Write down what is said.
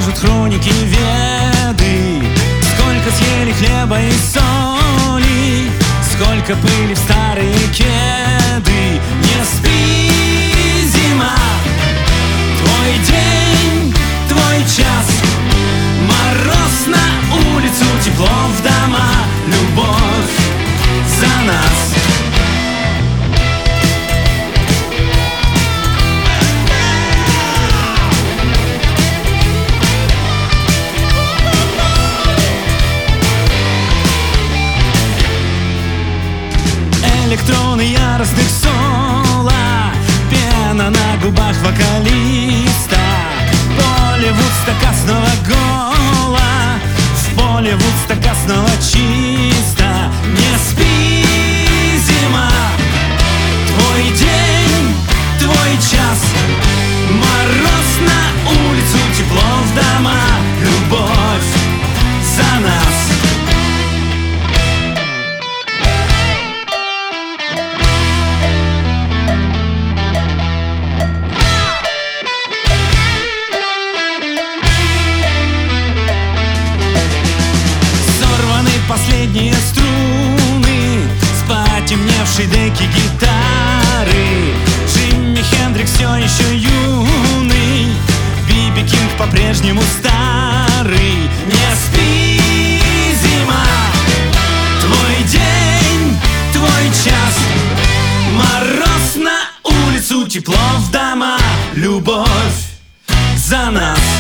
скажут хроники Веды. Сколько съели хлеба и соли, сколько пыли в старые кеды. Не спи, зима, твой день, твой час. Мороз на улицу, тепло в дома, любовь за нас. Электроны яростных соло, пена на губах вокалиста. Поле Вудстока снова голо, в поле Вудстока снова чисто. Не спи, зима, твой день, твой час. Мороз на улицу, тепло в дома, любовь за нас. Последние струны с потемневшей деки гитары. Джимми Хендрикс все еще юный, Биби Кинг по-прежнему старый. Не спи, зима, твой день, твой час. Мороз на улицу, тепло в дома, любовь за нас.